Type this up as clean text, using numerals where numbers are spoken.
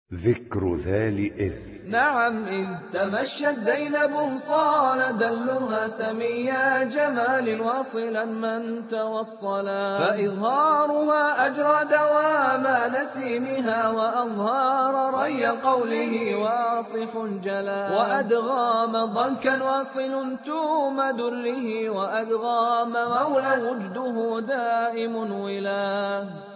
ذكر ذال إذ. نعم إذ تمشت زينب صال دلها سميا جمال واصلا من توصلا، فإظهارها أجرى دوام نسيمها، وأظهار ري قوله واصف جلا، وأدغام ضنكا واصل توم دره، وأدغام مولى وجده دائم ولا.